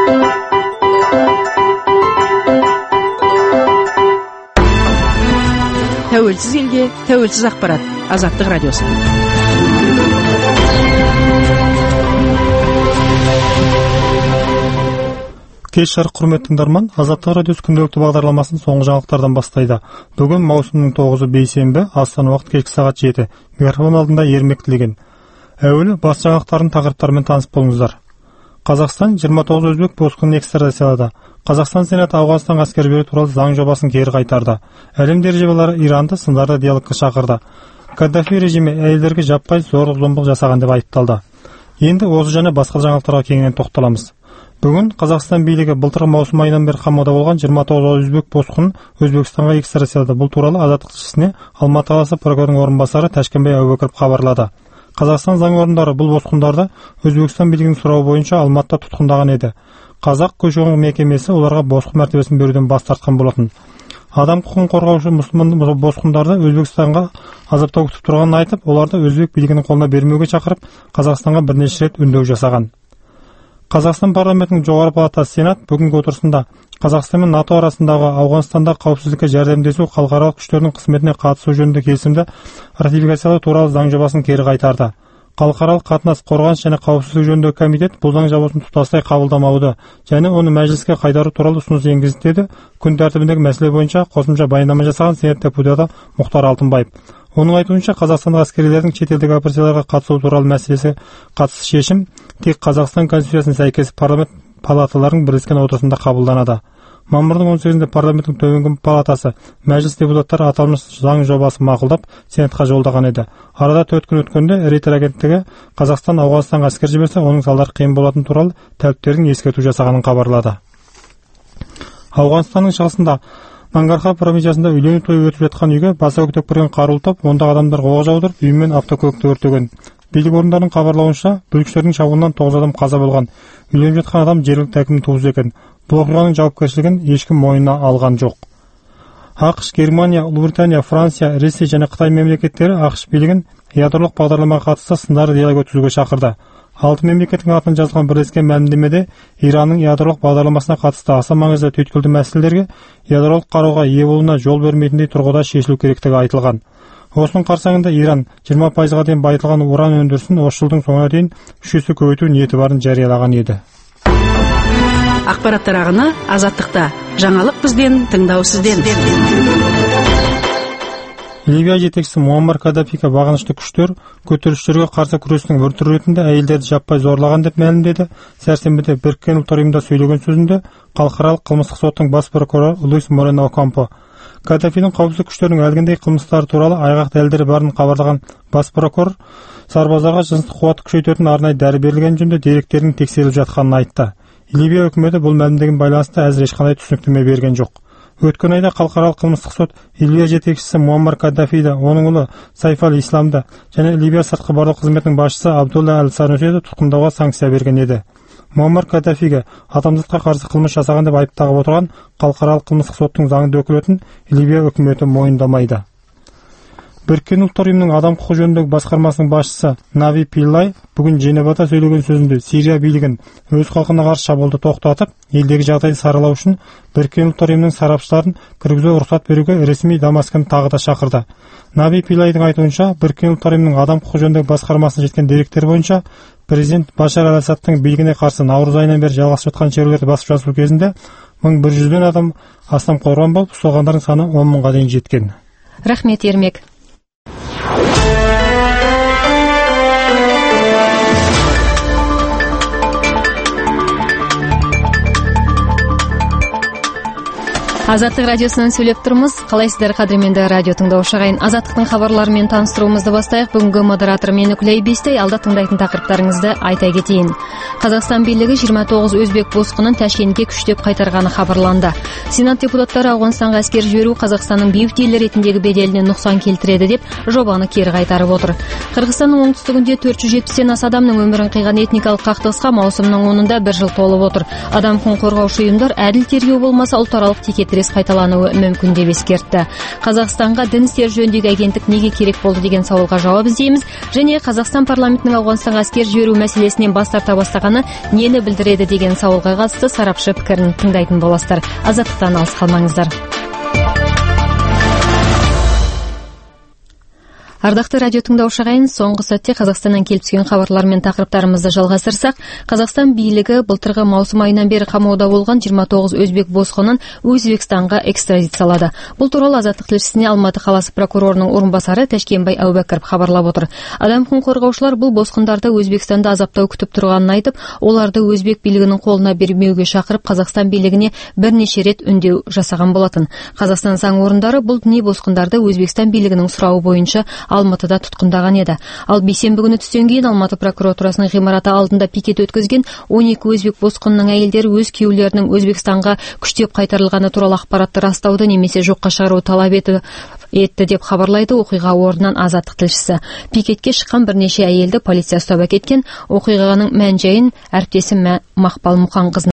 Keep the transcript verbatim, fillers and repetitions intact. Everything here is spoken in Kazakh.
Тәуелсіз елге, тәуелсіз ақпарат. Азаттық радиосы. Кеш жарық құрметті тыңдарман, Азаттық радиосы күнделікті бағдарламасын соңғы жаңалықтардан бастайды. Бүгін маусымның тоғызы бейсенбі, Астана уақыт кешкі сағат жеті. Микрофон алдында Ермек Тілеген. Әуелі бас жаңалықтардың тақырыптарымен танысып болыңыздар. Қазақстан жиырма тоғыз өзбек босқынын экстрадициялады. Қазақстан Сенаты Ауғанстанға әскер беру туралы заң жобасын кері қайтарды. Әлем державалары Иранды сындарды диалогқа шақырды. Каддафи режимі әйелдерге жаппай зорлық-зомбылық жасаған деп айыпталды. Енді осы және басқа жаңалықтарға кеңінен тоқталамыз. Бүгін Қазақстан билігі былтырғы маусым айынан бері қамауда болған жиырма тоғыз өзбек босқынын Өзбекстанға экстрадициялады. Бұл туралы Азаттық тілшісіне Алматы қаласы прокурорының орынбасары Тәшкенбай Әубәкіров хабарлады. Қазақстан заң орындары бұл босқындарды Өзбекстан билігінің сұрауы бойынша Алматыда тұтқындаған еді. Қазақ көші-қон мекемесі оларға босқын мәртебесін беруден бас тартқан болатын. Адам құқығын қорғаушы мұсылман босқындарды Өзбекстанға азаптау күтіп тұрғанын айтып, оларды өзбек билігінің қолына бермеуге шақырып, Қазақстанға бірнеше рет үндеу жасаған. Қазақстан парламентінің жоғары палатасы Сенат бүгінгі отырысында Қазақстан мен НАТО арасындағы Ауғанстандағы қауіпсіздікке жәрдемдесу халықаралық күштердің қызметіне қатысу жөнінде келісімді ратификациялау туралы заң жобасын кері қайтарды. Халықаралық қатынас, қорғаныс және қауіпсіздік жөніндегі комитет бұл заң жобасын тұтастай қабылдамауды және оны мәжіліске қайтару туралы ұсыныс енгізді деді. Күн тәртібіндегі мәселе бойынша қосымша баяндама жасаған Сенат депутаты Мұхтар Алтынбаев. Оның айтуынша, Қазақстандық әскерилердің шетелдік операцияларға қатысу туралы мәселесі қатысты шешім тек Қазақстан Конституциясына сәйкес парламент палаталарының бірлескен отырысында қабылданады. Мамырдың он сегізінде парламенттің төменгі палатасы мәжіліс депутаттары аталмыш заң жобасын мақұлдап Сенатқа жолдаған еді. Арада төрт күн өткенде Рейтер агенттігі Қазақстан Ауғанстанға әскер жіберсе, оның салдары қиын болатын туралы тәуіптердің ескерту жасағанын хабарлады. Ауғанстанның шығысында Нангархар провинциясында үйлену тойы өтіп жатқан үйге баса көктеп кірген қарулы топ ондағы адамдар оқ жаудырып, үй мен автокөлікті өртеген. Билік орындарының хабарлауынша, бүлікшілердің шабуылынан тоғыз адам қаза болған. Үйленіп жатқан адам жергілікті әкімнің туысы екен. Бұл оқиғаның жауапкершілігін ешкім мойнына алған жоқ. ақш, Германия, Ұлыбритания, Франция, Ресей және Қытай мемлекеттері ақш билігін ядролық бағдарламаға қатысты сындарлы диалог өткізуге шақырды. Алты мемлекеттің атынан жазылған бірлескен мәлімдемеде Иранның ядролық бағдарламасына қатысты аса маңызды түйткілді мәселелерге ядролық қаруға ие болуына жол бермейтіндей тұрғыда шешілу керектігі айтылған. Осының қарсаңында Иран жиырма пайызға дейін байытылған уран өндірісін осы жылдың соңына дейін үш есе көбейту ниеті барын жариялаған еді. Ақпараттар ағыны Азаттықта. Жаңалық бізден, тыңдау сізден. Ливия жетекшісі Муаммар Каддафиге бағынышты күштер көтерілісшілерге қарсы күрестің бір түрі ретінде әйелдерді жаппай зорлаған деп мәлімдеді. Сәрсенбіде Біріккен ұлттар ұйымында сөйлеген сөзінде халықаралық қылмыстық соттың бас прокуроры Луис Морено Окампо Каддафидің қауіпсіздік күштерінің әлгіндей қылмыстары туралы айғақ дәлелдері барын хабарлаған бас прокурор сарбаздарға жыныстық қуатты күшейтетін арнайы дәрі берілген жөнінде деректердің тексеріліп жатқанын айтты. Ливия үкіметі бұл мәлімдеген байланысты әзір ешқандай түсініктеме берген жоқ. Өткен айда халықаралық қылмыстық сот Ливия жетекшісі Муаммар Каддафиді, оның ұлы Сайф аль-Исламды және Ливия сыртқы барлау қызметінің басшысы Абдулла аль-Санусиді тұтқындауға санкция берген еді. Муаммар Каддафиге адамзатқа қарсы қылмыс жасаған деп айып тағып отырған халықаралық қылмыстық соттың заңды өкілетін Ливия үкіметі мойындамайды. Біріккен ұлттар ұйымының адам құқығы жөніндегі басқармасының басшысы Нави Пиллай бүгін Женевада сөйлеген сөзінде Сирия билігін өз халқына қарсы шабуылды тоқтатып, елдегі жағдайды саралау үшін Біріккен ұлттар ұйымының сарапшыларын кіргізуге рұқсат беруге ресми Дамаскіні тағы да шақырды. Нави Пиллайдың айтуынша, Біріккен ұлттар ұйымының адам құқығы жөніндегі басқармасына жеткен деректер бойынша президент Башар аль-Асадтың билігіне қарсы наурыз айынан бері жалғасып жатқан шерулерді басып жазу кезінде мың бір жүзден адам астам құрбан болып, ұсталғандардың саны он мыңға дейін жеткен. Рахмет, Ермек. Азаттық радиосынан сөйлеп тұрмыз. Қалайсыздар, қадірменді радио тыңдаушы ағайын. Азаттықтың хабарларымен таныстыруымызды бастайық. Бүгінгі модератор мен Үкілей Бестай. Алда тыңдайтын тақырыптарыңызды айта кетейін. Қазақстан билігі жиырма тоғыз өзбек босқынын Ташкентке күштеп қайтарғаны хабарланды. Сенат депутаттары Ауғанстанға әскер жіберу Қазақстанның бейбіт ел ретіндегі беделіне нұқсан келтіреді деп жобаны кері қайтарып отыр. Қырғызстанның оңтүстігінде төрт жүз жетпістен аса адамның өмірін қиған этникалық қақтығысқа маусымның онында бір жыл толып отыр. Адам құқығын қорғаушы ұйымдар әділ тергеу болмаса ұлтаралық текетірес өзгеріс қайталануы мүмкін деп ескертті. Қазақстанға дін істері жөніндегі агенттік неге керек болды деген сауалға жауап іздейміз, және Қазақстан парламентінің Ауғанстанға әскер жіберу мәселесінен бас тарта бастағаны нені білдіреді деген сауалға қатысты сарапшы пікірін тыңдайтын боласыздар. Азаттықтан алыс қалмаңыздар. Ардақты радио тыңдаушы ағайын, соңғы сәтте Қазақстаннан келіп түскен хабарлар мен тақырыптарымызды жалғастырсақ, Қазақстан билігі былтырғы маусым айынан бері қамауда болған жиырма тоғыз өзбек босқынын Өзбекстанға экстрадициялады. Бұл туралы Азаттық тілшісіне Алматы қаласы прокурорының орынбасары Тәшкенбай Әубәкіров хабарлап отыр. Адам құқығын қорғаушылар бұл босқындарды Өзбекстанда азаптау күтіп тұрғанын айтып, оларды өзбек билігінің қолына бермеуге шақырып, Қазақстан билігіне бірнеше рет үндеу жасаған болатын. Қазақстан заң орындары бұл діни босқындарды Өзбекстан билігінің сұрауы бойынша Алматыда тұтқындаған еді. Ал бейсенбі күні түстен кейін Алматы прокуратурасының ғимараты алдында пикет өткізген он екі өзбек босқынының әйелдері өз күйеулерінің Өзбекстанға күштеп қайтарылғаны туралы ақпаратты растауды немесе жоққа шығару талап етті етті деп хабарлайды оқиға орнынан Азаттық тілшісі. Пикетке шыққан бірнеше әйелді полиция ұстап әкеткен. Оқиғаның мән-жайын әріптесім Мақпал Мұқанқызы